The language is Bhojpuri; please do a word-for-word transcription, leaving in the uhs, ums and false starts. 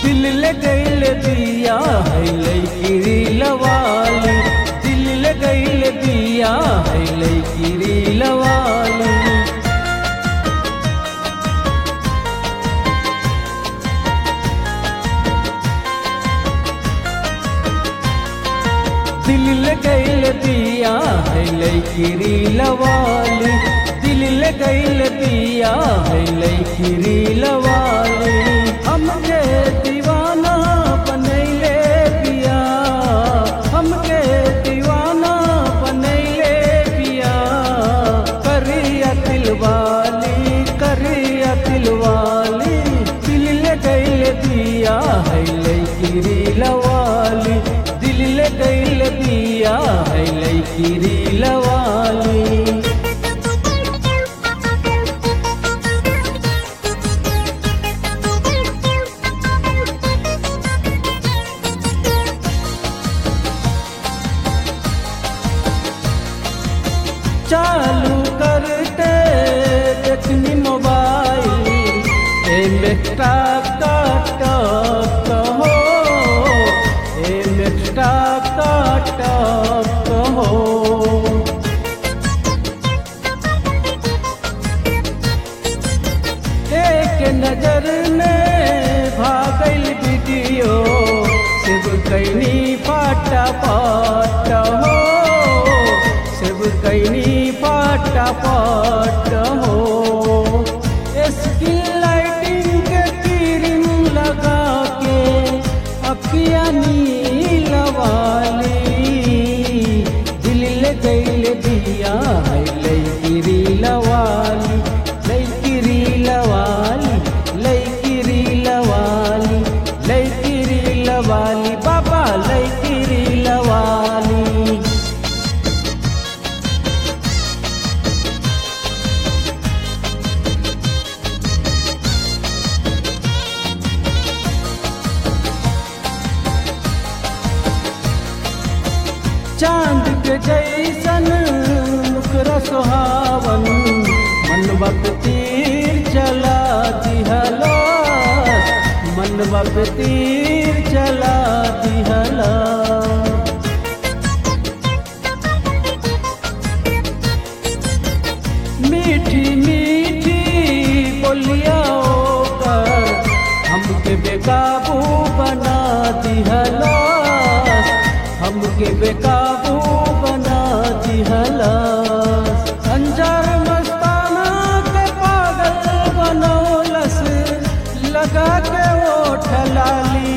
दिल ले गईल दिया है लईकी लवाली, दिल ले गईल दिया है लईकी लवाली। दिल ले गईल दिया है लईकी लवाली, दिल ले गईल दिया है लईकी लवाली। हमके दीवाना बनैले पिया, हमके दीवाना बनैले पिया। करिया दिलवाली, करिया दिलवाली, दिल ले गईल दिया है लईकी लवाली, दिल ले गईल दिया है लईकी लवाली। चालू करते देखनी मोबाइल, एमेक्टा काट हो, एमेक्टा काट हो। एक नजर में भागल वीडियो, सिर्फ कैनी फाटा पाट हो, सिर्फ कैनी फाटा पाट हो। स्किन लाइटिंग के क्रीम लगा के अखिया नील वाली, दिल ले गईल दिया है लईकी लवाली, लईकी लवाली, लईकी लवाली, लईकी लवाली, बाबा लईकी लवाली। चांद के जैसन मुखरा सुहावन, मनवा पे तीर चला दिहला, मनवा पे तीर चला दिहला। मीठी मीठी बोलिया कर हमके बेकाबू बना दिहला, हमके बेकाबू बना दिहला। अंजार मस्ताना के पागल बनौलस, लगा के ओठ लाली,